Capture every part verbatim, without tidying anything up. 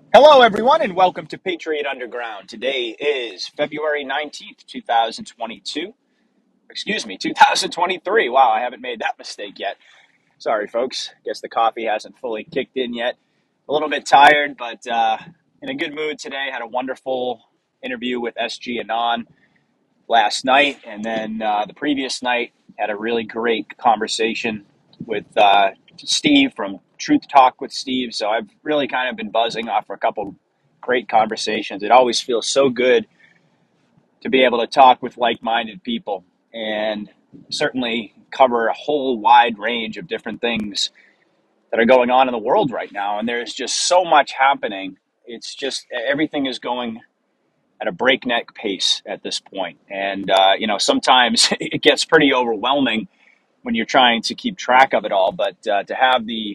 Hello, everyone, and welcome to Patriot Underground. Today is February nineteenth, twenty twenty-two. Excuse me, two thousand twenty-three. Wow, I haven't made that mistake yet. Sorry, folks. Guess the coffee hasn't fully kicked in yet. A little bit tired, but uh, in a good mood today. Had a wonderful interview with S G Anon last night, and then uh, the previous night had a really great conversation with uh, Steve from Truth Talk with Steve. So I've really kind of been buzzing off for a couple great conversations. It always feels so good to be able to talk with like-minded people and certainly cover a whole wide range of different things that are going on in the world right now. And there's just so much happening. It's just everything is going at a breakneck pace at this point. And, uh, you know, sometimes it gets pretty overwhelming when you're trying to keep track of it all. But uh, to have the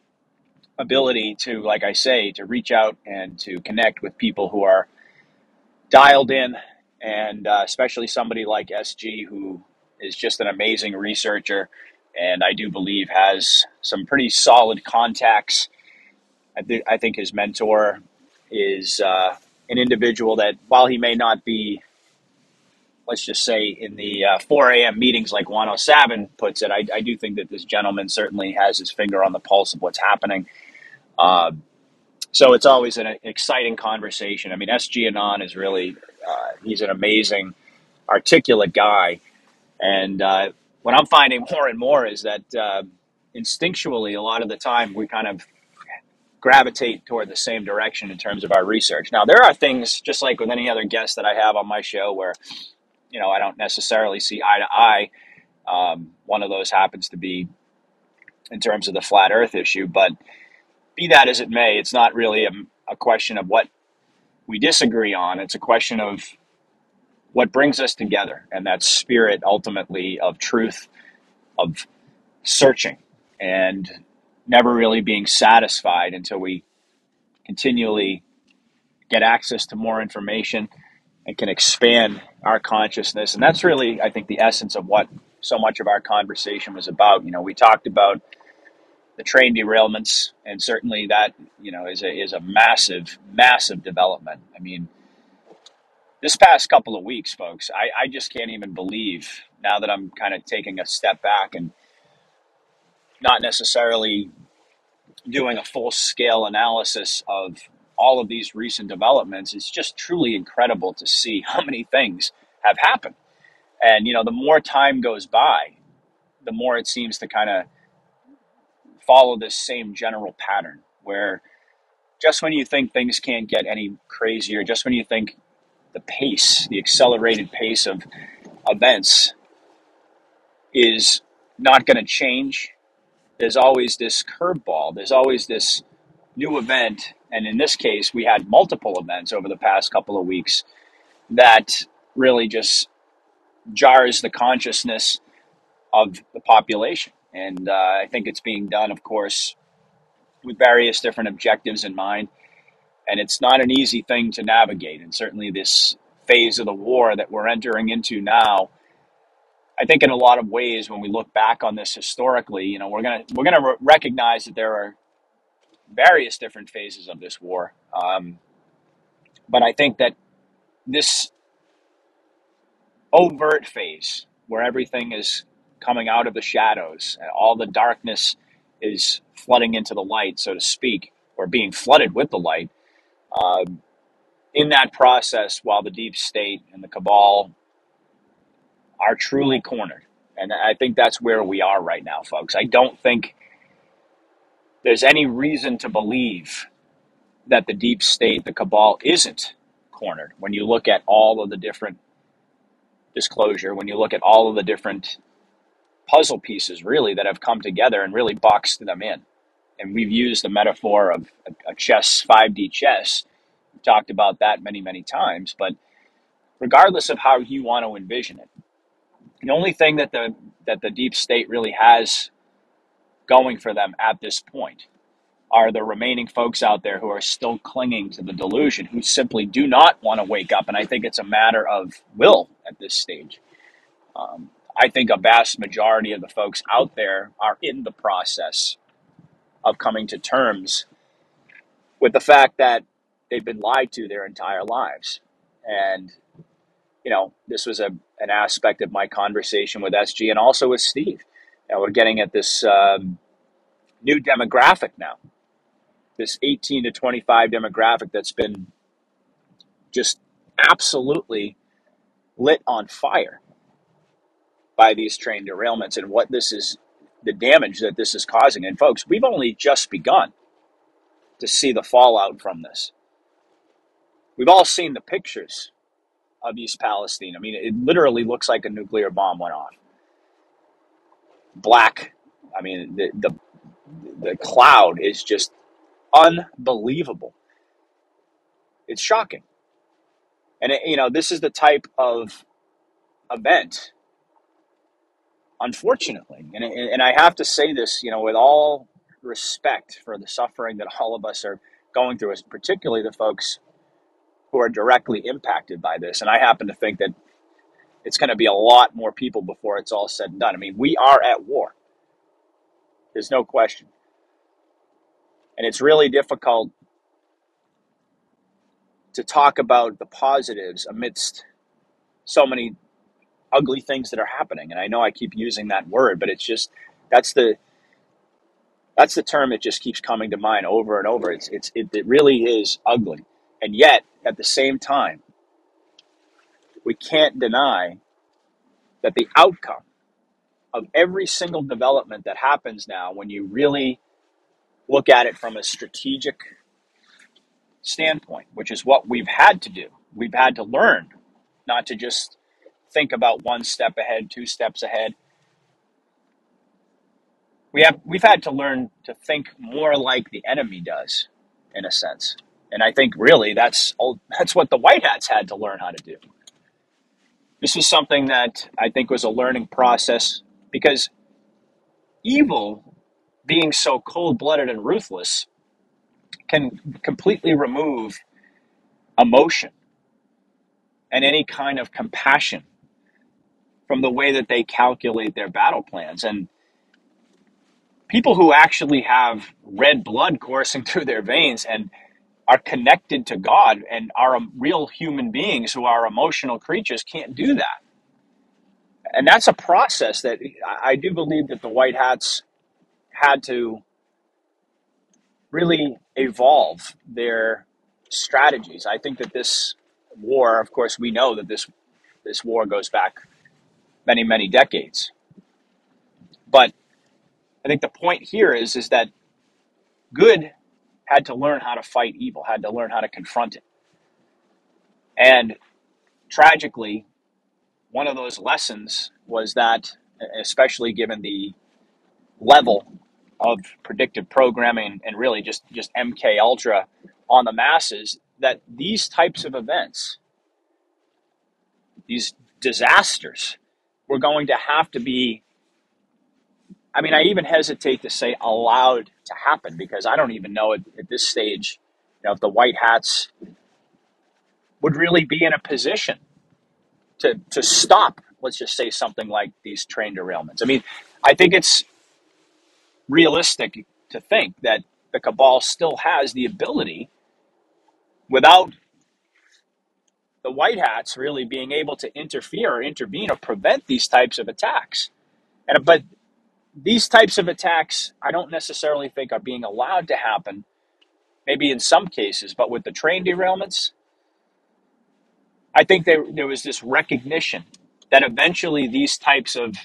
ability to, like I say, to reach out and to connect with people who are dialed in, and uh, especially somebody like S G, who is just an amazing researcher, and I do believe has some pretty solid contacts. I, th- I think his mentor is uh, an individual that, while he may not be, let's just say, in the uh, four a.m. meetings like Juan O'Savin puts it, I, I do think that this gentleman certainly has his finger on the pulse of what's happening. Uh, so it's always an exciting conversation. I mean, S G Anon is really, uh, he's an amazing, articulate guy. And uh, what I'm finding more and more is that uh, instinctually, a lot of the time, we kind of gravitate toward the same direction in terms of our research. Now, there are things, just like with any other guest that I have on my show, where, you know, I don't necessarily see eye to eye. Um, one of those happens to be in terms of the flat earth issue. But be that as it may, it's not really a, a question of what we disagree on. It's a question of what brings us together. And that spirit, ultimately, of truth, of searching, and never really being satisfied until we continually get access to more information and can expand our consciousness. And that's really, I think, the essence of what so much of our conversation was about. You know, we talked about the train derailments, and certainly that, you know, is a is a massive, massive development. I mean, this past couple of weeks, folks, I, I just can't even believe, now that I'm kind of taking a step back and not necessarily doing a full scale analysis of all of these recent developments. It's just truly incredible to see how many things have happened. And, you know, the more time goes by, the more it seems to kind of follow this same general pattern, where just when you think things can't get any crazier, just when you think the pace, the accelerated pace of events is not going to change, there's always this curveball. There's always this new event. And in this case, we had multiple events over the past couple of weeks that really just jars the consciousness of the population. And uh, I think it's being done, of course, with various different objectives in mind. And it's not an easy thing to navigate. And certainly this phase of the war that we're entering into now, I think in a lot of ways, when we look back on this historically, you know, we're gonna we're gonna re- recognize that there are various different phases of this war. Um, but I think that this overt phase, where everything is coming out of the shadows and all the darkness is flooding into the light, so to speak, or being flooded with the light, uh, in that process, while the deep state and the cabal are truly cornered. And I think that's where we are right now, folks. I don't think there's any reason to believe that the deep state, the cabal, isn't cornered. When you look at all of the different disclosure, when you look at all of the different puzzle pieces, really, that have come together and really boxed them in. And we've used the metaphor of a chess, five D chess. We've talked about that many, many times. But regardless of how you want to envision it, the only thing that the that the deep state really has going for them at this point are the remaining folks out there who are still clinging to the delusion, who simply do not want to wake up. And I think it's a matter of will at this stage. Um, I think a vast majority of the folks out there are in the process of coming to terms with the fact that they've been lied to their entire lives. And, you know, this was a, an aspect of my conversation with S G and also with Steve. You know, we're getting at this um, new demographic now, this eighteen to twenty-five demographic that's been just absolutely lit on fire by these train derailments and what this is, the damage that this is causing. And folks, we've only just begun to see the fallout from this. We've all seen the pictures of East Palestine. I mean, it literally looks like a nuclear bomb went off. Black. I mean, the the, the cloud is just unbelievable. It's shocking. And, it, you know, this is the type of event, unfortunately, and, and I have to say this, you know, with all respect for the suffering that all of us are going through, particularly the folks who are directly impacted by this. And I happen to think that it's going to be a lot more people before it's all said and done. I mean, we are at war. There's no question. And it's really difficult to talk about the positives amidst so many ugly things that are happening. And I know I keep using that word, but it's just, that's the, that's the term that just keeps coming to mind over and over. It's, it's, it, it really is ugly. And yet, at the same time, we can't deny that the outcome of every single development that happens now, when you really look at it from a strategic standpoint, which is what we've had to do, we've had to learn not to just think about one step ahead, two steps ahead. We have, we've had to learn to think more like the enemy does, in a sense. And I think really that's that's what the White Hats had to learn how to do. This was something that I think was a learning process, because evil, being so cold-blooded and ruthless, can completely remove emotion and any kind of compassion from the way that they calculate their battle plans. And people who actually have red blood coursing through their veins and are connected to God and are real human beings who are emotional creatures can't do that. And that's a process that I do believe that the White Hats had to really evolve their strategies. I think that this war, of course, we know that this this war goes back many, many decades. But I think the point here is, is that good had to learn how to fight evil, had to learn how to confront it. And tragically, one of those lessons was that, especially given the level of predictive programming and really just, just M K Ultra on the masses, that these types of events, these disasters, were going to have to be, I mean, I even hesitate to say allowed to happen, because I don't even know at, at this stage, you know, if the White Hats would really be in a position to to stop, let's just say, something like these train derailments. I mean, I think it's realistic to think that the cabal still has the ability, without the White Hats really being able to interfere or intervene or prevent these types of attacks. And but these types of attacks, I don't necessarily think are being allowed to happen, maybe in some cases, but with the train derailments, I think there, there was this recognition that eventually these types of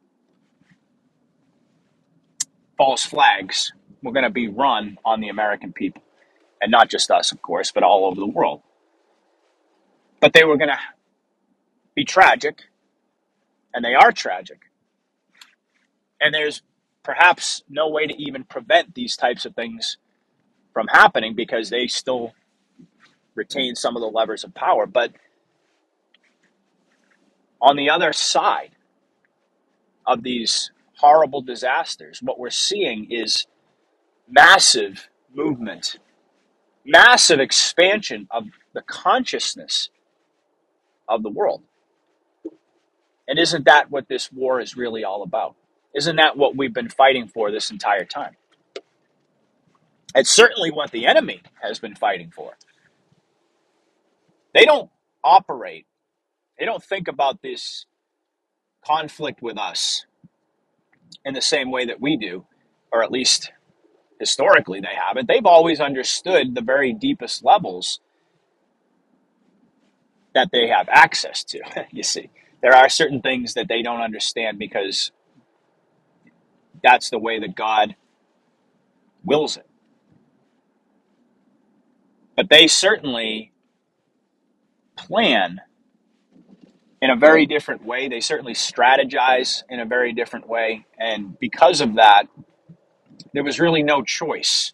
false flags were going to be run on the American people. And not just us, of course, but all over the world. But they were going to be tragic, and they are tragic. And there's perhaps no way to even prevent these types of things from happening, because they still retain some of the levers of power. But on the other side of these horrible disasters, what we're seeing is massive movement, massive expansion of the consciousness of the world. And isn't that what this war is really all about? Isn't that what we've been fighting for this entire time? It's certainly what the enemy has been fighting for. They don't operate, they don't think about this conflict with us in the same way that we do, or at least historically they haven't. They've always understood the very deepest levels that they have access to. You see, there are certain things that they don't understand because that's the way that God wills it. But they certainly plan in a very different way. They certainly strategize in a very different way. And because of that, there was really no choice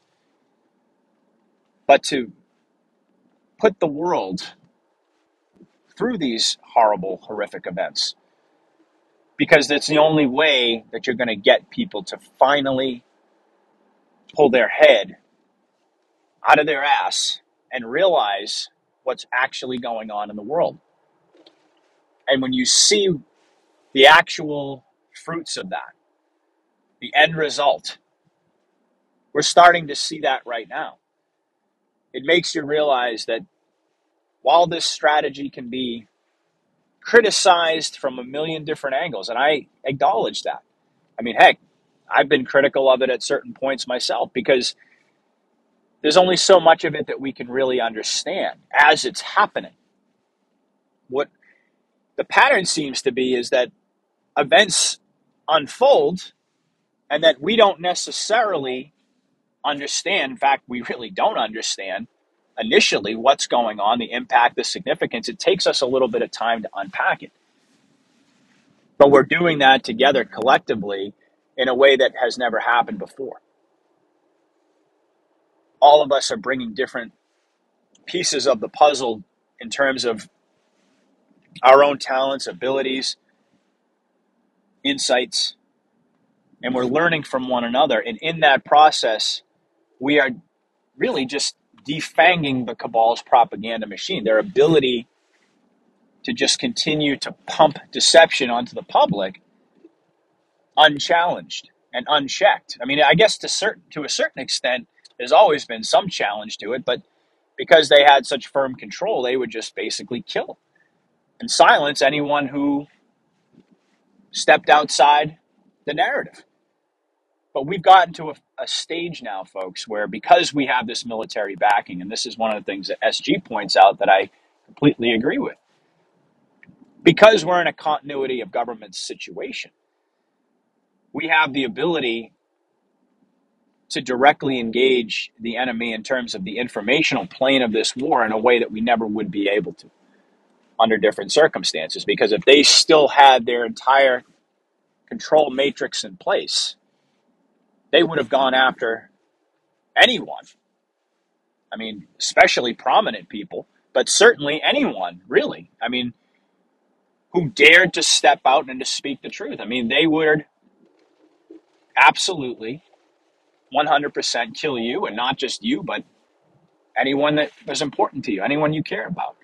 but to put the world through these horrible, horrific events. Because it's the only way that you're going to get people to finally pull their head out of their ass and realize what's actually going on in the world. And when you see the actual fruits of that, the end result, we're starting to see that right now. It makes you realize that while this strategy can be criticized from a million different angles, and I acknowledge that. I mean, heck, I've been critical of it at certain points myself because there's only so much of it that we can really understand as it's happening. What the pattern seems to be is that events unfold and that we don't necessarily understand. In fact, we really don't understand initially what's going on, the impact, the significance. It takes us a little bit of time to unpack it. But we're doing that together collectively in a way that has never happened before. All of us are bringing different pieces of the puzzle in terms of our own talents, abilities, insights, and we're learning from one another. And in that process, we are really just defanging the cabal's propaganda machine, their ability to just continue to pump deception onto the public unchallenged and unchecked. I mean, I guess to certain to a certain extent, there's always been some challenge to it, but because they had such firm control, they would just basically kill and silence anyone who stepped outside the narrative. But we've gotten to a, a stage now, folks, where because we have this military backing, and this is one of the things that S G points out that I completely agree with, because we're in a continuity of government situation, we have the ability to directly engage the enemy in terms of the informational plane of this war in a way that we never would be able to under different circumstances. Because if they still had their entire control matrix in place, they would have gone after anyone. I mean, especially prominent people, but certainly anyone, really. I mean, who dared to step out and to speak the truth. I mean, they would absolutely one hundred percent kill you, and not just you, but anyone that was important to you, anyone you care about.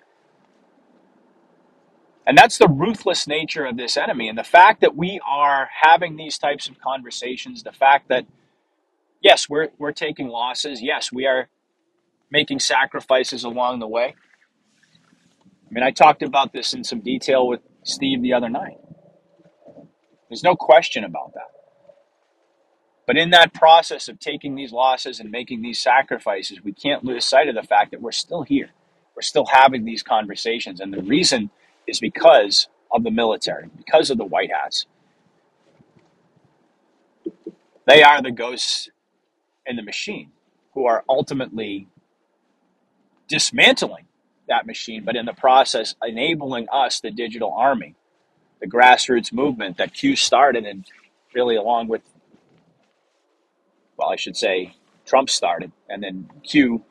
And that's the ruthless nature of this enemy. And the fact that we are having these types of conversations, the fact that, yes, we're we're taking losses. Yes, we are making sacrifices along the way. I mean, I talked about this in some detail with Steve the other night. There's no question about that. But in that process of taking these losses and making these sacrifices, we can't lose sight of the fact that we're still here. We're still having these conversations. And the reason is because of the military, because of the white hats. They are the ghosts in the machine who are ultimately dismantling that machine, but in the process, enabling us, the digital army, the grassroots movement that Q started, and really along with, well, I should say Trump started, and then Q,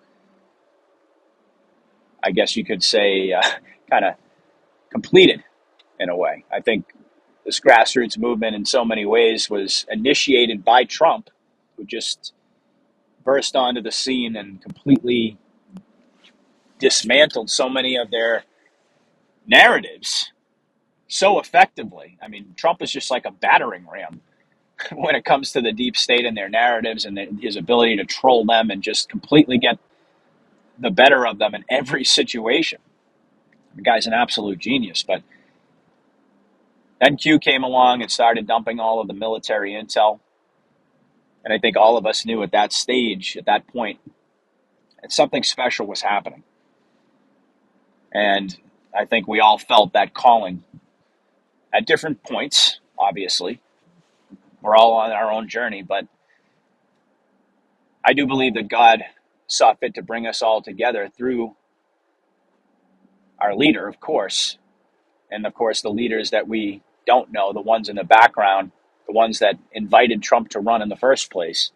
I guess you could say, uh, kind of completed in a way. I think this grassroots movement in so many ways was initiated by Trump, who just burst onto the scene and completely dismantled so many of their narratives so effectively. I mean, Trump is just like a battering ram when it comes to the deep state and their narratives and his ability to troll them and just completely get the better of them in every situation. The guy's an absolute genius. But then Q came along and started dumping all of the military intel. And I think all of us knew at that stage, at that point, that something special was happening. And I think we all felt that calling at different points, obviously. We're all on our own journey, but I do believe that God saw fit to bring us all together through our leader, of course, and of course the leaders that we don't know, the ones in the background, the ones that invited Trump to run in the first place.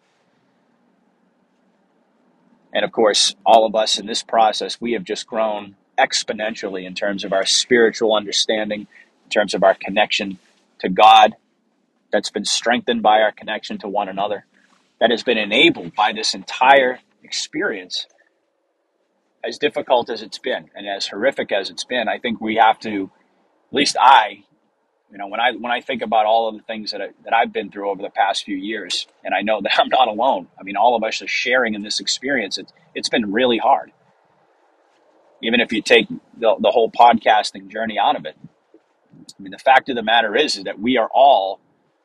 And of course, all of us in this process, we have just grown exponentially in terms of our spiritual understanding, in terms of our connection to God, that's been strengthened by our connection to one another, that has been enabled by this entire experience. As difficult as it's been and as horrific as it's been, I think we have to, at least I, you know, when I when I think about all of the things that I, that I've been through over the past few years, and I know that I'm not alone. I mean, all of us are sharing in this experience. It's it's been really hard. Even if you take the the whole podcasting journey out of it, I mean, the fact of the matter is, is that we are all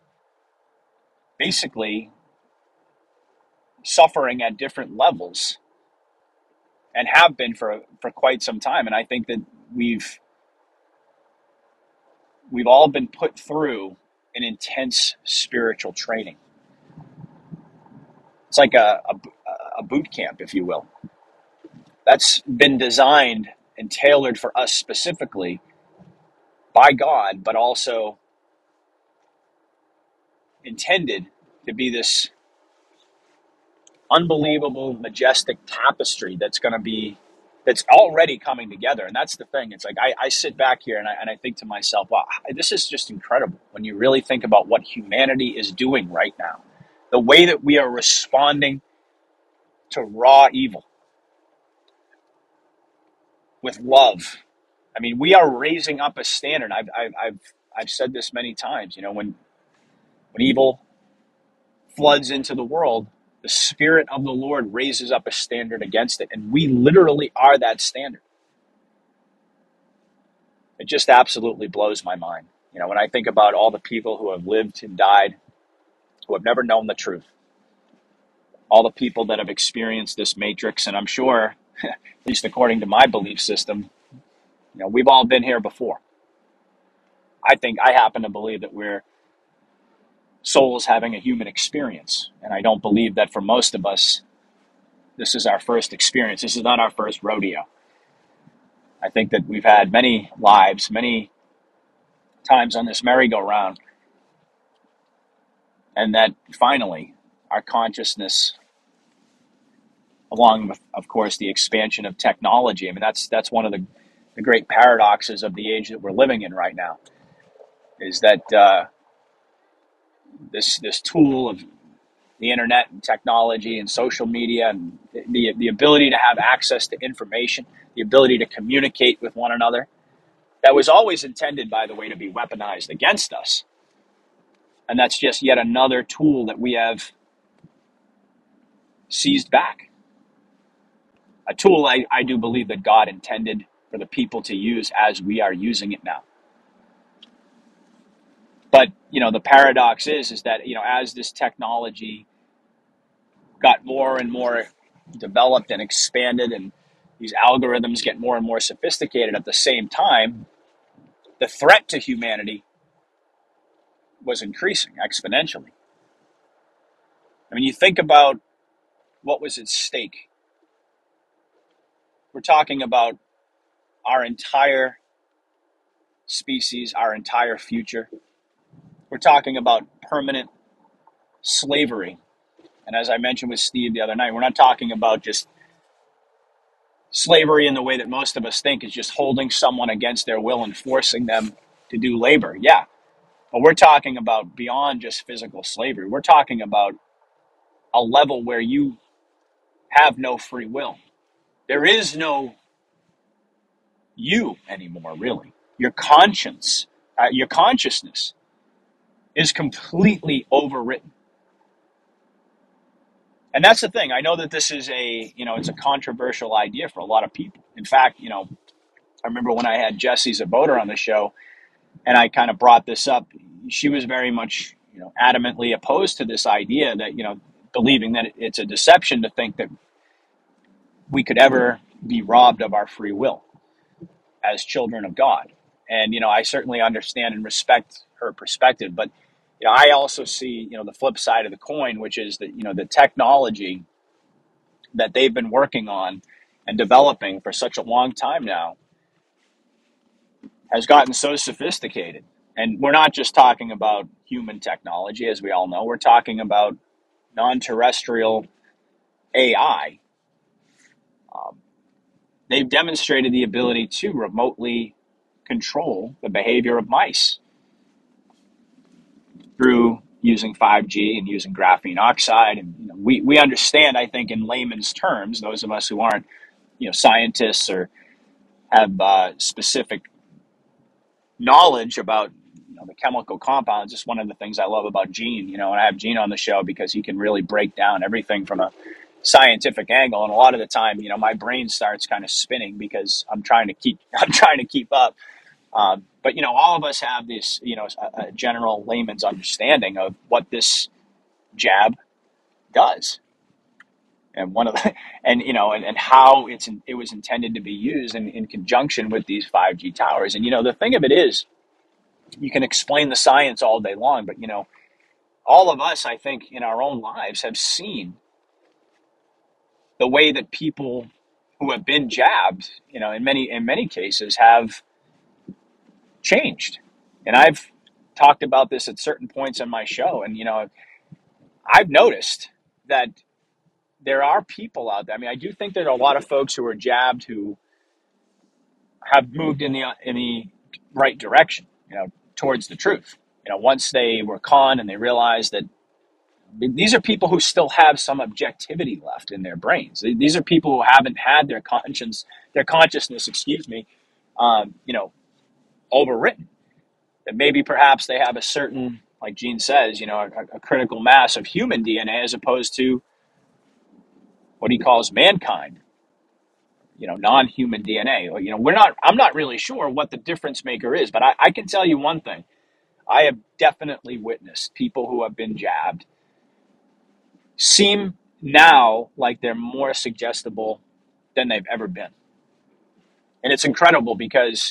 basically suffering at different levels, and have been for for quite some time. And I think that we've we've all been put through an intense spiritual training. It's like a, a, a boot camp, if you will. That's been designed and tailored for us specifically by God, but also intended to be this unbelievable, majestic tapestry that's going to be, that's already coming together. And that's the thing. It's like I, I sit back here and I, and I think to myself, wow, this is just incredible when you really think about what humanity is doing right now. The way that we are responding to raw evil with love. I mean, we are raising up a standard. I've, I've, I've, I've said this many times, you know, when, when evil floods into the world, the Spirit of the Lord raises up a standard against it. And we literally are that standard. It just absolutely blows my mind. You know, when I think about all the people who have lived and died, who have never known the truth, all the people that have experienced this matrix, and I'm sure, at least according to my belief system, you know, we've all been here before. I think I happen to believe that we're souls having a human experience. And I don't believe that for most of us, this is our first experience. This is not our first rodeo. I think that we've had many lives, many times on this merry-go-round, and that finally our consciousness, along with, of course, the expansion of technology, I mean, that's that's one of the, the great paradoxes of the age that we're living in right now, is that uh, this this tool of the internet and technology and social media and the the ability to have access to information, the ability to communicate with one another, that was always intended, by the way, to be weaponized against us. And that's just yet another tool that we have seized back. A tool I, I do believe that God intended for the people to use as we are using it now. But, you know, the paradox is, is that, you know, as this technology got more and more developed and expanded, and these algorithms get more and more sophisticated at the same time, the threat to humanity was increasing exponentially. I mean, you think about what was at stake. We're talking about our entire species, our entire future. We're talking about permanent slavery. And as I mentioned with Steve the other night, we're not talking about just slavery in the way that most of us think, is just holding someone against their will and forcing them to do labor. Yeah. But we're talking about beyond just physical slavery. We're talking about a level where you have no free will. There is no you anymore, really. Your conscience, uh, your consciousness is completely overwritten. And that's the thing. I know that this is a, you know, it's a controversial idea for a lot of people. In fact, you know, I remember when I had Jessie Zaboter on the show, and I kind of brought this up. She was very much, you know, adamantly opposed to this idea that, you know, believing that it's a deception to think that we could ever be robbed of our free will as children of God. And, you know, I certainly understand and respect her perspective, but, you know, I also see, you know, the flip side of the coin, which is that, you know, the technology that they've been working on and developing for such a long time now has gotten so sophisticated. And we're not just talking about human technology, as we all know, we're talking about non-terrestrial A I. Um, they've demonstrated the ability to remotely control the behavior of mice through using five G and using graphene oxide. And, you know, we, we understand, I think, in layman's terms, those of us who aren't, you know, scientists or have uh, specific knowledge about, you know, the chemical compounds. Just one of the things I love about Gene, you know, and I have Gene on the show because he can really break down everything from a scientific angle. And a lot of the time, you know, my brain starts kind of spinning because I'm trying to keep, I'm trying to keep up. Um, but, you know, all of us have this, you know, a, a general layman's understanding of what this jab does. And one of the, and, you know, and, and how it's, it was intended to be used in, in conjunction with these five G towers. And, you know, the thing of it is, you can explain the science all day long, but, you know, all of us, I think, in our own lives have seen the way that people who have been jabbed, you know, in many, in many cases have changed. And I've talked about this at certain points on my show. And, you know, I've noticed that there are people out there. I mean, I do think there are a lot of folks who are jabbed who have moved in the, in the right direction, you know, towards the truth. You know, once they were conned and they realized that these are people who still have some objectivity left in their brains. These are people who haven't had their conscience, their consciousness, excuse me, um, you know, overwritten. That maybe perhaps they have a certain, like Gene says, you know, a, a critical mass of human D N A as opposed to what he calls mankind, you know, non-human D N A. You know, we're not, I'm not really sure what the difference maker is, but I, I can tell you one thing. I have definitely witnessed people who have been jabbed seem now like they're more suggestible than they've ever been. And it's incredible because,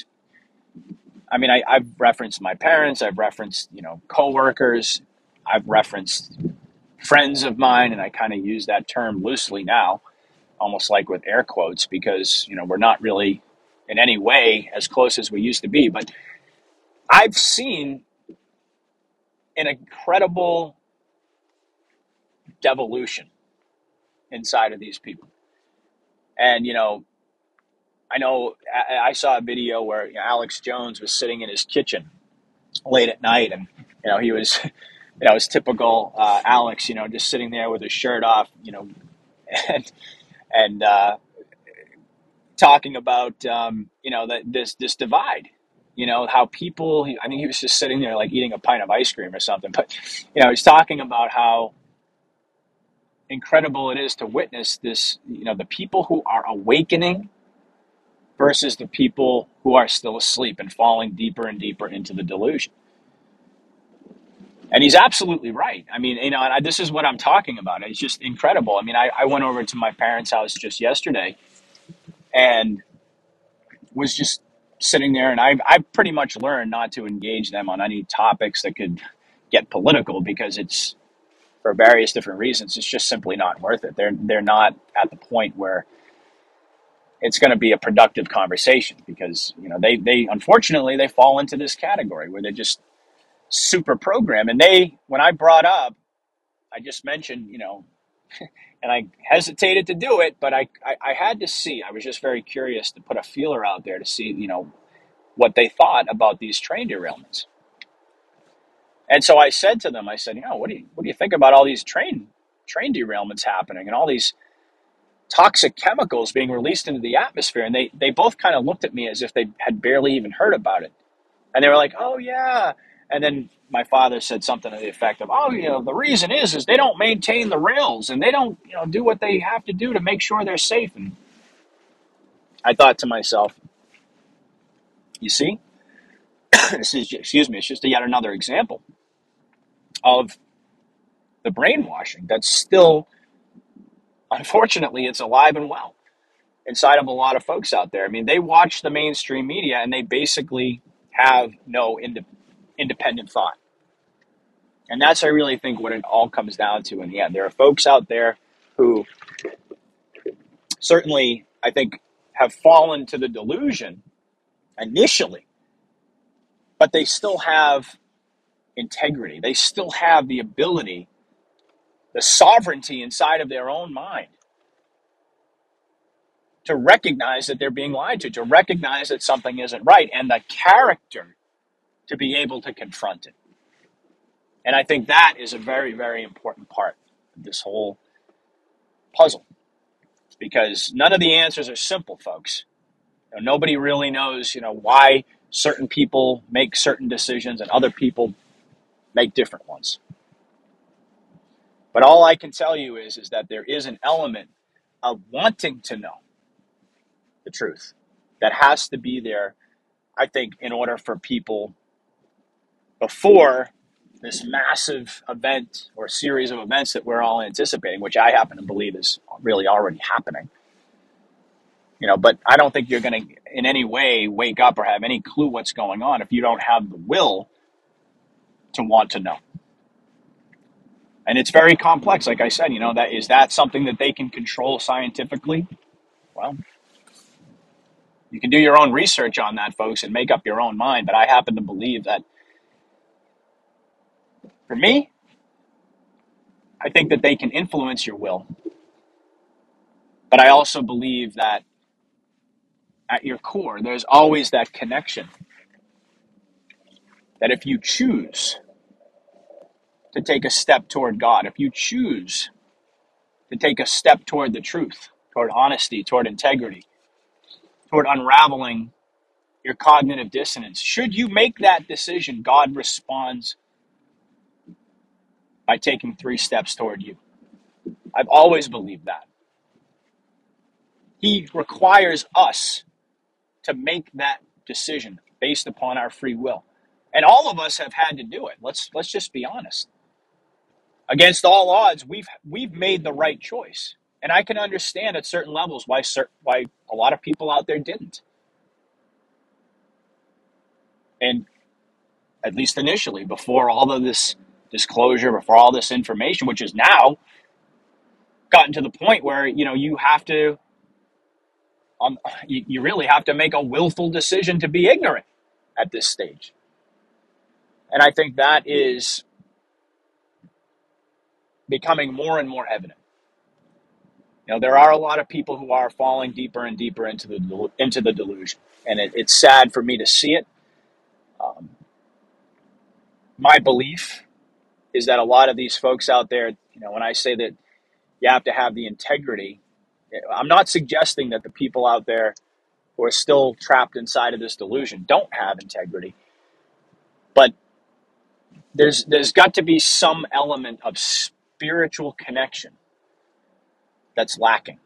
I mean, I, I've referenced my parents, I've referenced, you know, coworkers, I've referenced friends of mine, and I kind of use that term loosely now, almost like with air quotes, because, you know, we're not really in any way as close as we used to be. But I've seen an incredible devolution inside of these people. And, you know, I know I, I saw a video where, you know, Alex Jones was sitting in his kitchen late at night, and, you know, he was, you know, his typical uh, Alex, you know, just sitting there with his shirt off, you know, and, and uh, talking about, um, you know, that this, this divide, you know, how people, I mean, he was just sitting there like eating a pint of ice cream or something, but, you know, he's talking about how incredible it is to witness this, you know, the people who are awakening versus the people who are still asleep and falling deeper and deeper into the delusion. And he's absolutely right. I mean, you know, and I, this is what I'm talking about. It's just incredible. I mean, I, I went over to my parents' house just yesterday and was just sitting there, and I I pretty much learned not to engage them on any topics that could get political, because it's, for various different reasons, it's just simply not worth it. They're they're not at the point where it's going to be a productive conversation, because, you know, they they unfortunately they fall into this category where they're just super programmed. And they, when I brought up, I just mentioned, you know, and I hesitated to do it, but I, I I had to see. I was just very curious to put a feeler out there to see, you know, what they thought about these train derailments. And so I said to them, I said, you know, what do you what do you think about all these train train derailments happening and all these toxic chemicals being released into the atmosphere? And they they both kind of looked at me as if they had barely even heard about it. And they were like, oh yeah. And then my father said something to the effect of, oh, you know, the reason is is they don't maintain the rails and they don't, you know, do what they have to do to make sure they're safe. And I thought to myself, You see, this is, excuse me, it's just yet another example of the brainwashing that's still, unfortunately, it's alive and well inside of a lot of folks out there. I mean, they watch the mainstream media and they basically have no ind- independent thought. And that's, I really think, what it all comes down to in the end. There are folks out there who certainly, I think, have fallen to the delusion initially, but they still have integrity. They still have the ability, the sovereignty inside of their own mind to recognize that they're being lied to, to recognize that something isn't right, and the character to be able to confront it. And I think that is a very, very important part of this whole puzzle, because none of the answers are simple, folks. You know, nobody really knows, you know, why certain people make certain decisions and other people make different ones. But all I can tell you is, is that there is an element of wanting to know the truth that has to be there, I think, in order for people before this massive event or series of events that we're all anticipating, which I happen to believe is really already happening. You know, but I don't think you're going to in any way wake up or have any clue what's going on if you don't have the will to want to know. And it's very complex. Like I said, you know, that is that something that they can control scientifically? Well, you can do your own research on that, folks, and make up your own mind. But I happen to believe that, for me, I think that they can influence your will. But I also believe that at your core, there's always that connection. That if you choose to take a step toward God, if you choose to take a step toward the truth, toward honesty, toward integrity, toward unraveling your cognitive dissonance, should you make that decision, God responds by taking three steps toward you. I've always believed that. He requires us to make that decision based upon our free will. And all of us have had to do it. Let's let's just be honest. Against all odds, we've we've made the right choice. And I can understand at certain levels why certain, why a lot of people out there didn't. And at least initially, before all of this disclosure, before all this information, which is now gotten to the point where, you know, you have to, um, you, you really have to make a willful decision to be ignorant at this stage. And I think that is becoming more and more evident. You know, there are a lot of people who are falling deeper and deeper into the into the delusion, and it, it's sad for me to see it. Um, my belief is that a lot of these folks out there, you know, when I say that you have to have the integrity, I'm not suggesting that the people out there who are still trapped inside of this delusion don't have integrity, but there's there's got to be some element of spiritual connection that's lacking.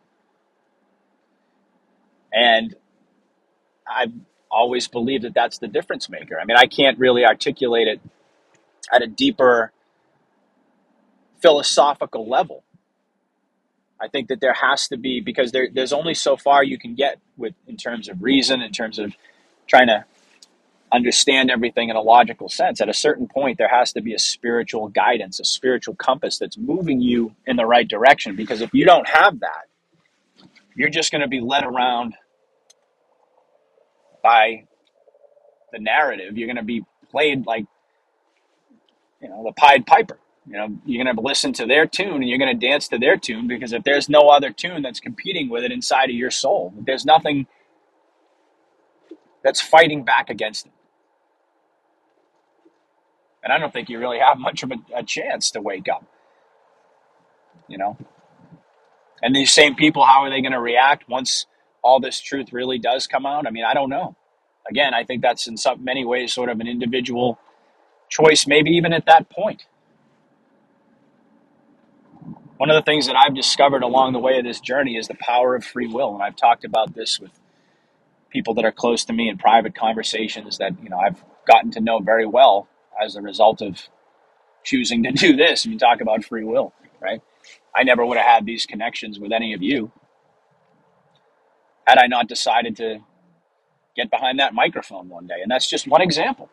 And I've always believed that that's the difference maker. I mean, I can't really articulate it at a deeper philosophical level. I think that there has to be, because there, there's only so far you can get with in terms of reason, in terms of trying to understand everything in a logical sense. At a certain point, there has to be a spiritual guidance, a spiritual compass that's moving you in the right direction. Because if you don't have that, you're just going to be led around by the narrative. You're going to be played like, you know, the Pied Piper. You know, you're going to listen to their tune and you're going to dance to their tune, because if there's no other tune that's competing with it inside of your soul, there's nothing that's fighting back against it. And I don't think you really have much of a, a chance to wake up, you know. And these same people, how are they going to react once all this truth really does come out? I mean, I don't know. Again, I think that's in some many ways sort of an individual choice, maybe even at that point. One of the things that I've discovered along the way of this journey is the power of free will. And I've talked about this with people that are close to me in private conversations that, you know, I've gotten to know very well as a result of choosing to do this. I mean, talk about free will, right? I never would have had these connections with any of you had I not decided to get behind that microphone one day. And that's just one example.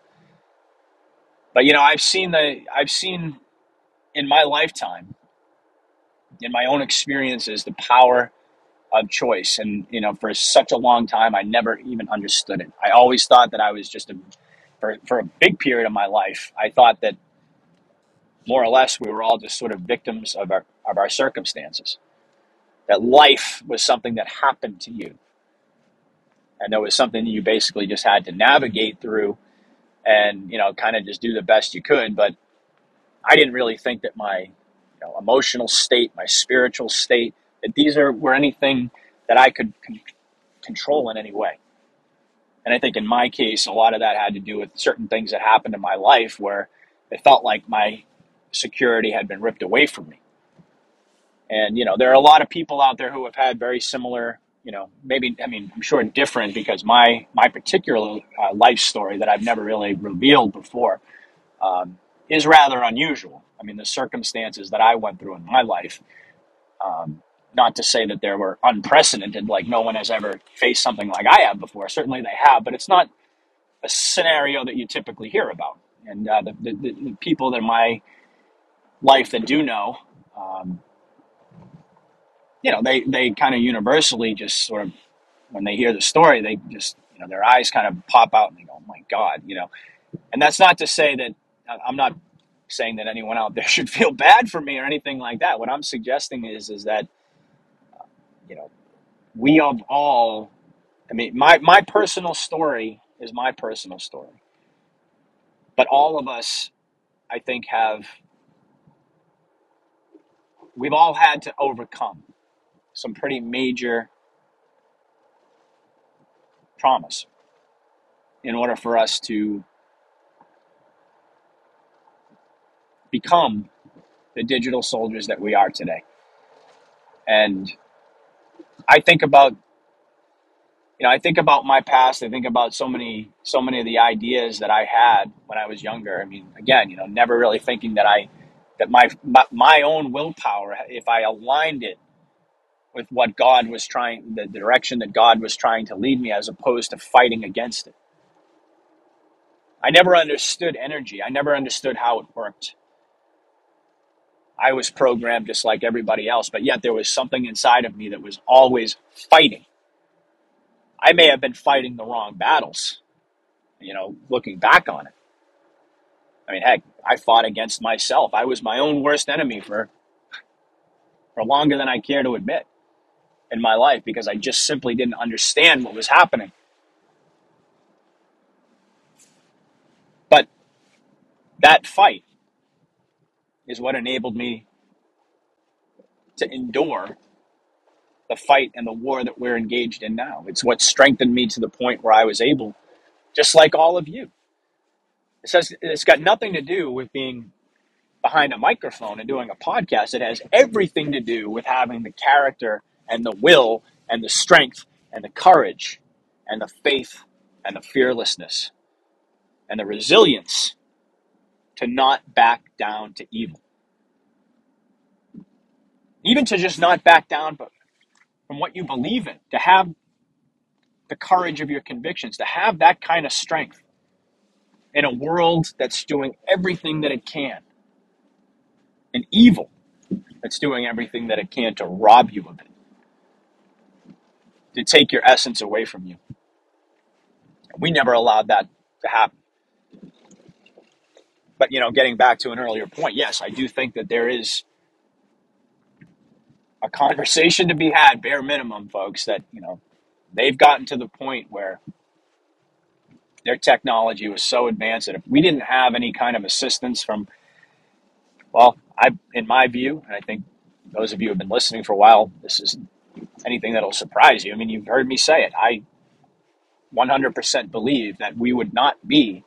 But, you know, I've seen the, I've seen in my lifetime, in my own experiences, the power of choice. And, you know, for such a long time, I never even understood it. I always thought that I was just a, for, for a big period of my life, I thought that more or less we were all just sort of victims of our, of our circumstances. That life was something that happened to you. And there was something that you basically just had to navigate through and, you know, kind of just do the best you could. But I didn't really think that my, you know, emotional state, my spiritual state, that these are were anything that I could con- control in any way. And I think in my case, a lot of that had to do with certain things that happened in my life where it felt like my security had been ripped away from me. And, you know, there are a lot of people out there who have had very similar, you know, maybe, I mean, I'm sure different, because my, my particular uh, life story that I've never really revealed before um, is rather unusual. I mean, the circumstances that I went through in my life, um, not to say that they were unprecedented, like no one has ever faced something like I have before. Certainly they have, but it's not a scenario that you typically hear about. And uh, the, the, the people that in my life that do know, um, you know, they, they kind of universally just sort of, when they hear the story, they just, you know, their eyes kind of pop out and they go, oh my God, you know. And that's not to say that, I'm not saying that anyone out there should feel bad for me or anything like that. What I'm suggesting is, is that, you know, we have all, I mean, my, my personal story is my personal story. But all of us, I think, have, we've all had to overcome some pretty major traumas in order for us to become the digital soldiers that we are today. And I think about, you know, I think about my past. I think about so many, so many of the ideas that I had when I was younger. I mean, again, you know, never really thinking that I, that my, my own willpower, if I aligned it with what God was trying, the direction that God was trying to lead me, as opposed to fighting against it. I never understood energy. I never understood how it worked. I was programmed just like everybody else, but yet there was something inside of me that was always fighting. I may have been fighting the wrong battles, you know, looking back on it. I mean, heck, I fought against myself. I was my own worst enemy for, for longer than I care to admit in my life, because I just simply didn't understand what was happening. But that fight is what enabled me to endure the fight and the war that we're engaged in now. It's what strengthened me to the point where I was able, just like all of you. It says it's got nothing to do with being behind a microphone and doing a podcast. It has everything to do with having the character and the will and the strength and the courage and the faith and the fearlessness and the resilience to not back down to evil. Even to just not back down, but from what you believe in, to have the courage of your convictions, to have that kind of strength in a world that's doing everything that it can, an evil that's doing everything that it can to rob you of it, to take your essence away from you. We never allowed that to happen. But, you know, getting back to an earlier point, yes, I do think that there is a conversation to be had, bare minimum, folks, that, you know, they've gotten to the point where their technology was so advanced that if we didn't have any kind of assistance from, well, I, in my view, and I think those of you who have been listening for a while, this isn't anything that'll surprise you. I mean, you've heard me say it. I one hundred percent believe that we would not be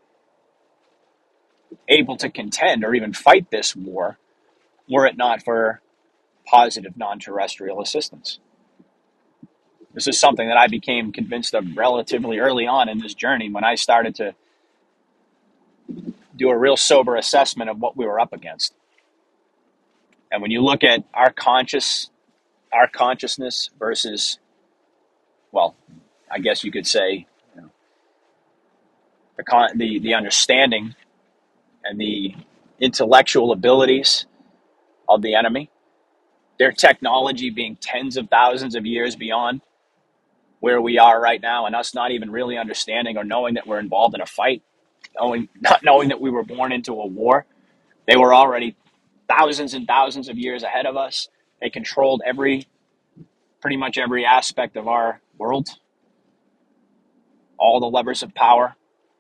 able to contend or even fight this war were it not for positive non-terrestrial assistance. This is something that I became convinced of relatively early on in this journey when I started to do a real sober assessment of what we were up against. And when you look at our conscious, our consciousness versus, well, I guess you could say, you know, the, con- the the understanding and the intellectual abilities of the enemy, their technology being tens of thousands of years beyond where we are right now, and us not even really understanding or knowing that we're involved in a fight, knowing not knowing that we were born into a war. They were already thousands and thousands of years ahead of us. They controlled every, pretty much every aspect of our world, all the levers of power,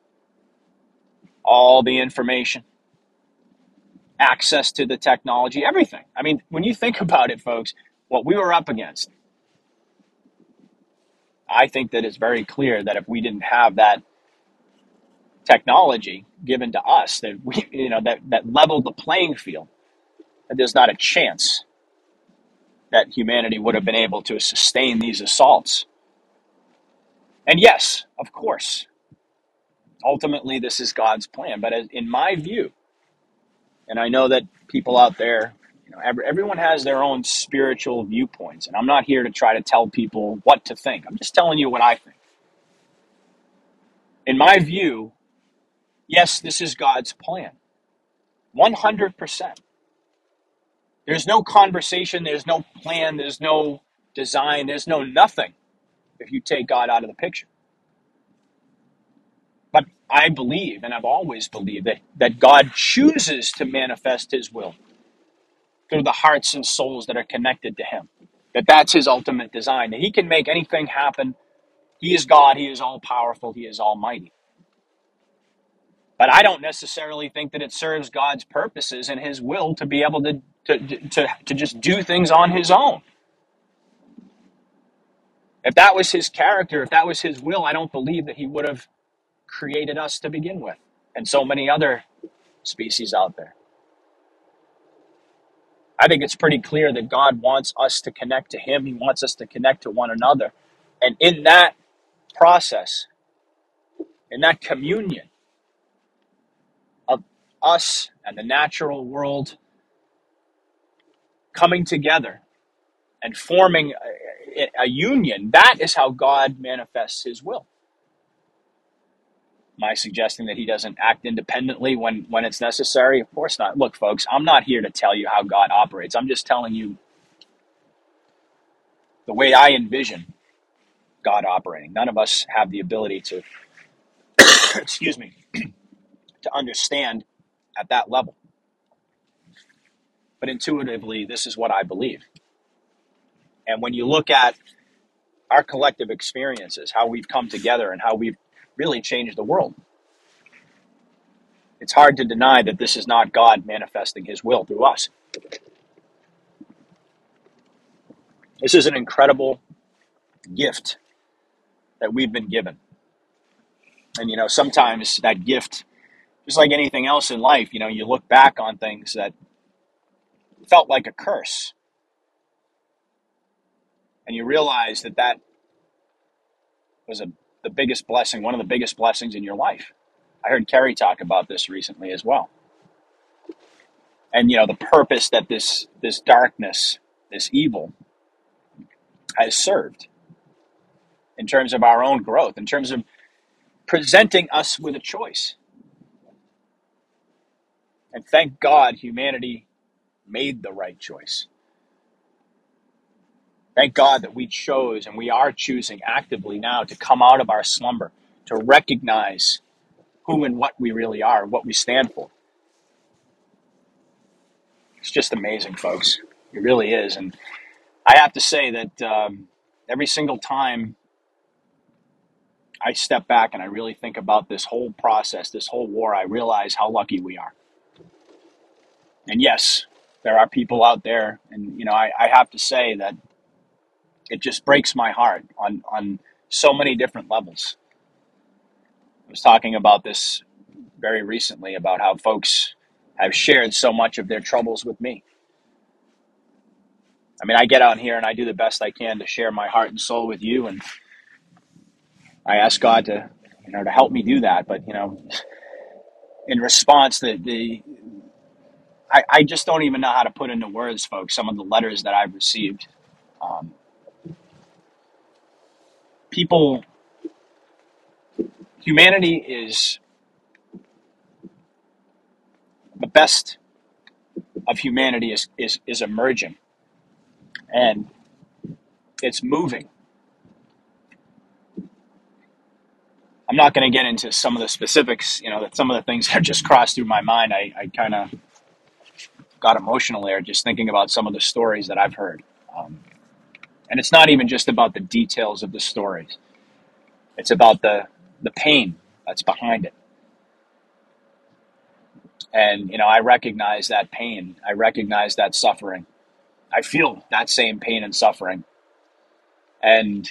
all the information, access to the technology, everything. I mean, when you think about it, folks, what we were up against, I think that it's very clear that if we didn't have that technology given to us, that we, you know, that, that leveled the playing field, that there's not a chance that humanity would have been able to sustain these assaults. And yes, of course, ultimately this is God's plan. But in my view, and I know that people out there, you know, every, everyone has their own spiritual viewpoints, and I'm not here to try to tell people what to think. I'm just telling you what I think. In my view, yes, this is God's plan. one hundred percent. There's no conversation, there's no plan, there's no design, there's no nothing if you take God out of the picture. But I believe, and I've always believed, that, that God chooses to manifest his will through the hearts and souls that are connected to him. That that's his ultimate design. That he can make anything happen. He is God. He is all powerful. He is almighty. But I don't necessarily think that it serves God's purposes and his will to be able to, to, to, to just do things on his own. If that was his character, if that was his will, I don't believe that he would have created us to begin with, and so many other species out there. I think it's pretty clear that God wants us to connect to him. He wants us to connect to one another. And in that process, in that communion of us and the natural world coming together and forming a, a union, that is how God manifests his will. Am I suggesting that he doesn't act independently when, when it's necessary? Of course not. Look, folks, I'm not here to tell you how God operates. I'm just telling you the way I envision God operating. None of us have the ability to, excuse me, to understand at that level. But intuitively, this is what I believe. And when you look at our collective experiences, how we've come together and how we've really changed the world, it's hard to deny that this is not God manifesting his will through us. This is an incredible gift that we've been given. And, you know, sometimes that gift, just like anything else in life, you know, you look back on things that felt like a curse. And you realize that that was a, the biggest blessing, one of the biggest blessings in your life. I heard Kerry talk about this recently as well. And, you know, the purpose that this this darkness, this evil, has served in terms of our own growth, in terms of presenting us with a choice. And thank God humanity made the right choice. Thank God that we chose and we are choosing actively now to come out of our slumber, to recognize who and what we really are, what we stand for. It's just amazing, folks. It really is. And I have to say that um, every single time I step back and I really think about this whole process, this whole war, I realize how lucky we are. And yes, there are people out there, and you know, I, I have to say that it just breaks my heart on, on so many different levels. I was talking about this very recently about how folks have shared so much of their troubles with me. I mean, I get out here and I do the best I can to share my heart and soul with you, and I ask God to, you know, to help me do that. But you know, in response, the the I, I just don't even know how to put into words, folks, some of the letters that I've received. Um, people, humanity is the best of humanity is is is emerging, and it's moving. I'm not going to get into some of the specifics, you know, that some of the things that just crossed through my mind. I, I kind of got emotional there just thinking about some of the stories that I've heard. Um, and it's not even just about the details of the stories. It's about the the pain that's behind it. And, you know, I recognize that pain. I recognize that suffering. I feel that same pain and suffering. And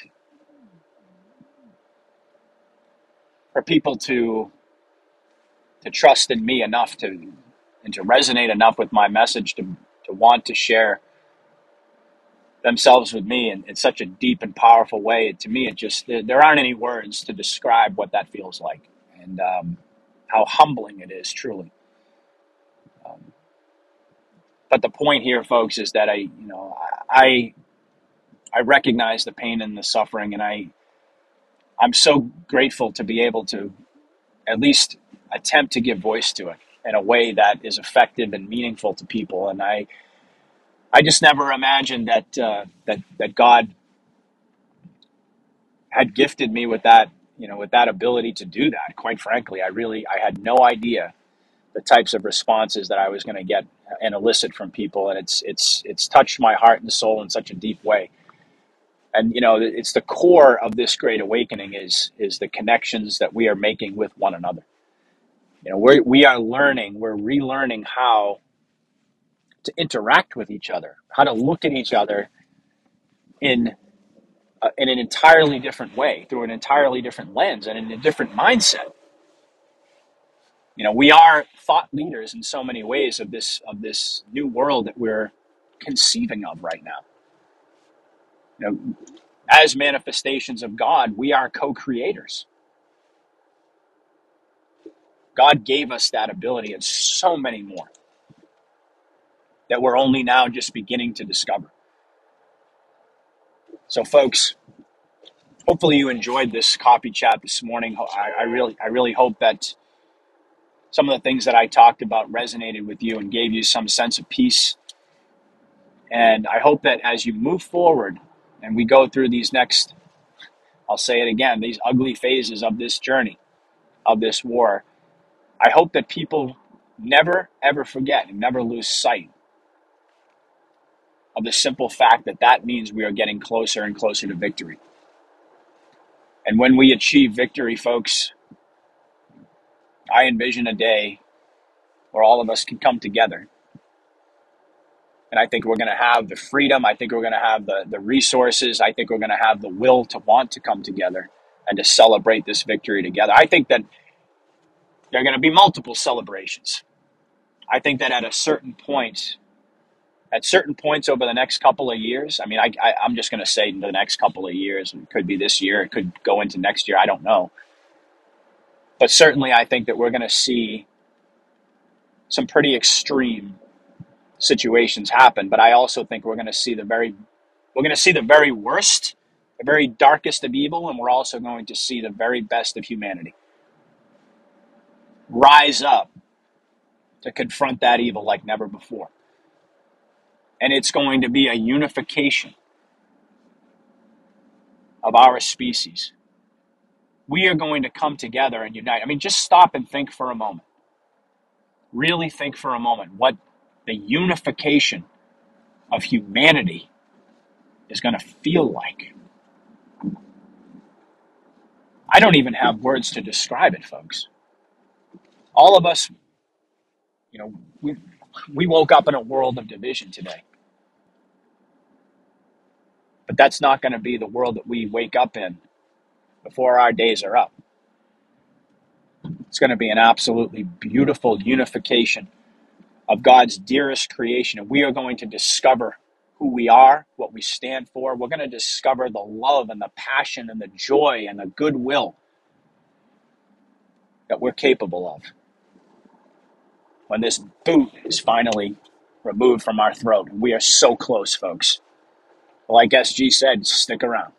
for people to to trust in me enough to and to resonate enough with my message to to want to share themselves with me in, in such a deep and powerful way, to me, it just, there, there aren't any words to describe what that feels like, and um, how humbling it is, truly. Um, but the point here, folks, is that I, you know, I, I recognize the pain and the suffering, and I, I'm so grateful to be able to at least attempt to give voice to it in a way that is effective and meaningful to people. And I, I just never imagined that uh, that that God had gifted me with that, you know, with that ability to do that. Quite frankly, I really, I had no idea the types of responses that I was going to get and elicit from people, and it's it's it's touched my heart and soul in such a deep way. And you know, it's the core of this great awakening is is the connections that we are making with one another. You know, we we are learning, we're relearning how to interact with each other, how to look at each other in uh, in an entirely different way, through an entirely different lens, and in a different mindset. You know, we are thought leaders in so many ways of this of this new world that we're conceiving of right now. You know, as manifestations of God, we are co-creators. God gave us that ability and so many more that we're only now just beginning to discover. So, folks, hopefully you enjoyed this coffee chat this morning. I, I really, I really hope that some of the things that I talked about resonated with you and gave you some sense of peace. And I hope that as you move forward and we go through these next, I'll say it again, these ugly phases of this journey, of this war, I hope that people never, ever forget and never lose sight of the simple fact that that means we are getting closer and closer to victory. And when we achieve victory, folks, I envision a day where all of us can come together. And I think we're going to have the freedom. I think we're going to have the, the resources. I think we're going to have the will to want to come together and to celebrate this victory together. I think that there are going to be multiple celebrations. I think that at a certain point, at certain points over the next couple of years, I mean, I, I, I'm just going to say the next couple of years. It could be this year. It could go into next year. I don't know. But certainly I think that we're going to see some pretty extreme situations happen. But I also think we're going to see the very, we're going to see the very worst, the very darkest of evil, and we're also going to see the very best of humanity rise up to confront that evil like never before. And it's going to be a unification of our species. We are going to come together and unite. I mean, just stop and think for a moment. Really think for a moment what the unification of humanity is going to feel like. I don't even have words to describe it, folks. All of us, you know, we, we woke up in a world of division today. But that's not going to be the world that we wake up in before our days are up. It's going to be an absolutely beautiful unification of God's dearest creation. And we are going to discover who we are, what we stand for. We're going to discover the love and the passion and the joy and the goodwill that we're capable of when this boot is finally removed from our throat. We are so close, folks. Like S G said, stick around.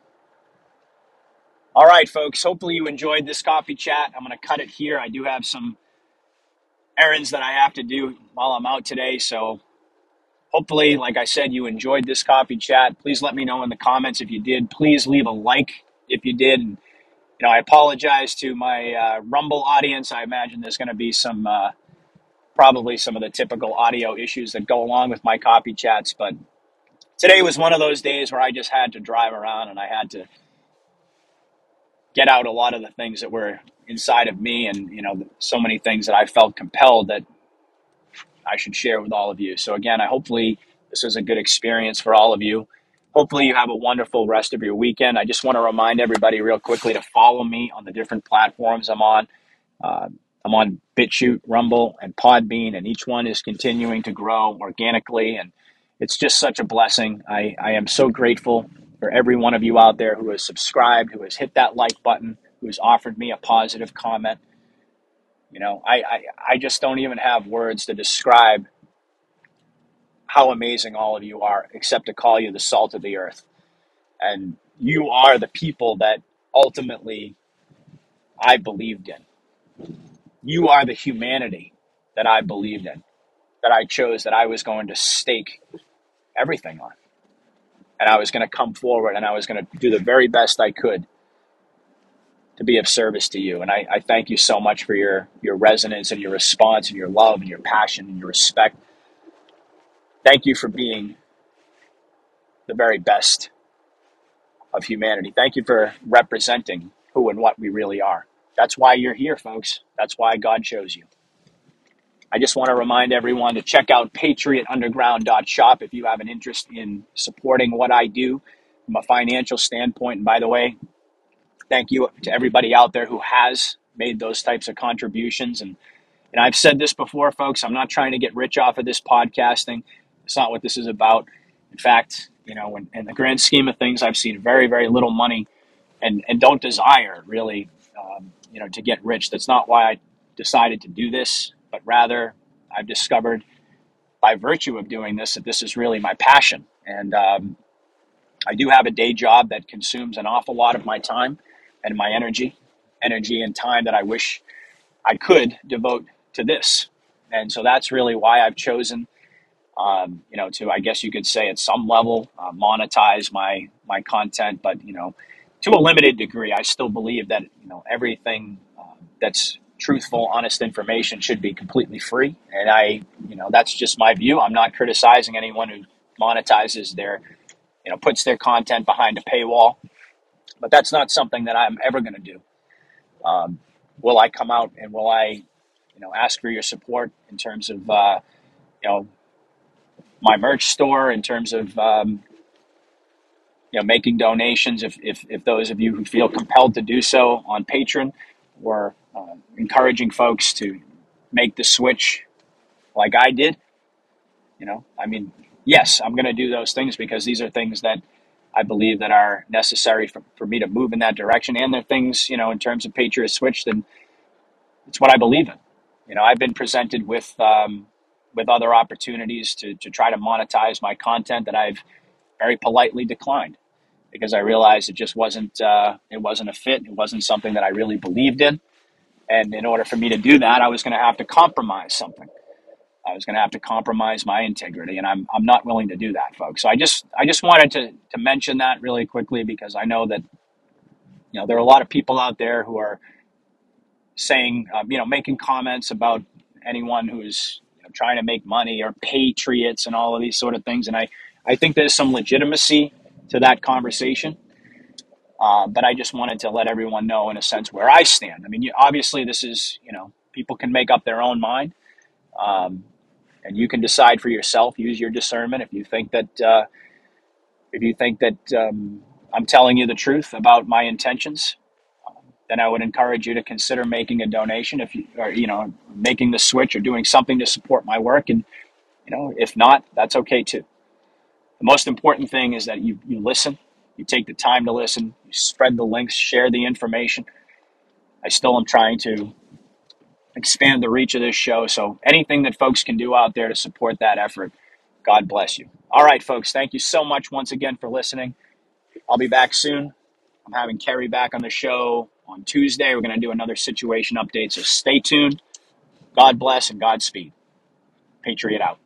All right, folks, hopefully you enjoyed this coffee chat. I'm going to cut it here. I do have some errands that I have to do while I'm out today. So hopefully, like I said, you enjoyed this coffee chat. Please let me know in the comments if you did. Please leave a like if you did. And, you know, I apologize to my uh, Rumble audience. I imagine there's going to be some, uh, probably some of the typical audio issues that go along with my coffee chats. But today was one of those days where I just had to drive around and I had to get out a lot of the things that were inside of me, and, you know, so many things that I felt compelled that I should share with all of you. So again, I hopefully this was a good experience for all of you. Hopefully you have a wonderful rest of your weekend. I just want to remind everybody real quickly to follow me on the different platforms I'm on. Uh, I'm on BitChute, Rumble, and Podbean, and each one is continuing to grow organically, and it's just such a blessing. I, I am so grateful for every one of you out there who has subscribed, who has hit that like button, who has offered me a positive comment. You know, I, I, I just don't even have words to describe how amazing all of you are, except to call you the salt of the earth. And you are the people that ultimately I believed in. You are the humanity that I believed in, that I chose, that I was going to stake everything on. And I was going to come forward and I was going to do the very best I could to be of service to you. And I, I thank you so much for your, your resonance and your response and your love and your passion and your respect. Thank you for being the very best of humanity. Thank you for representing who and what we really are. That's why you're here, folks. That's why God chose you. I just want to remind everyone to check out patriot underground dot shop if you have an interest in supporting what I do from a financial standpoint. And by the way, thank you to everybody out there who has made those types of contributions. And, and I've said this before, folks, I'm not trying to get rich off of this podcasting. It's not what this is about. In fact, you know, in, in the grand scheme of things, I've seen very, very little money and, and don't desire really, um, you know, to get rich. That's not why I decided to do this, but rather I've discovered by virtue of doing this that this is really my passion. And um, I do have a day job that consumes an awful lot of my time and my energy, energy and time that I wish I could devote to this. And so that's really why I've chosen, um, you know, to, I guess you could say at some level, uh, monetize my, my content, but, you know, to a limited degree. I still believe that, you know, everything uh, that's truthful, honest information should be completely free. And I, you know, that's just my view. I'm not criticizing anyone who monetizes their, you know, puts their content behind a paywall, but that's not something that I'm ever going to do. Um, will I come out and will I, you know, ask for your support in terms of, uh, you know, my merch store, in terms of, um, you know, making donations if, if, if those of you who feel compelled to do so on Patreon, or uh, encouraging folks to make the switch like I did. You know, I mean, yes, I'm going to do those things because these are things that I believe that are necessary for, for me to move in that direction. And they're things, you know, in terms of Patriot Switch, then it's what I believe in. You know, I've been presented with um, with other opportunities to to try to monetize my content that I've very politely declined, because I realized it just wasn't uh, it wasn't a fit. It wasn't something that I really believed in. And in order for me to do that, I was going to have to compromise something. I was going to have to compromise my integrity, and I'm I'm not willing to do that, folks. So I just I just wanted to to mention that really quickly, because I know that, you know, there are a lot of people out there who are saying, um, you know, making comments about anyone who's, you know, trying to make money, or patriots and all of these sort of things. And I, I think there's some legitimacy to that conversation. Uh, but I just wanted to let everyone know, in a sense, where I stand. I mean, you, obviously, this is, you know, people can make up their own mind. Um, and you can decide for yourself, use your discernment. If you think that, uh, if you think that um, I'm telling you the truth about my intentions, then I would encourage you to consider making a donation, if you, or, you know, making the switch or doing something to support my work. And, you know, if not, that's okay too. The most important thing is that you, you listen, you take the time to listen, you spread the links, share the information. I still am trying to expand the reach of this show. So anything that folks can do out there to support that effort, God bless you. All right, folks, thank you so much once again for listening. I'll be back soon. I'm having Kerry back on the show on Tuesday. We're going to do another situation update, so stay tuned. God bless and Godspeed. Patriot out.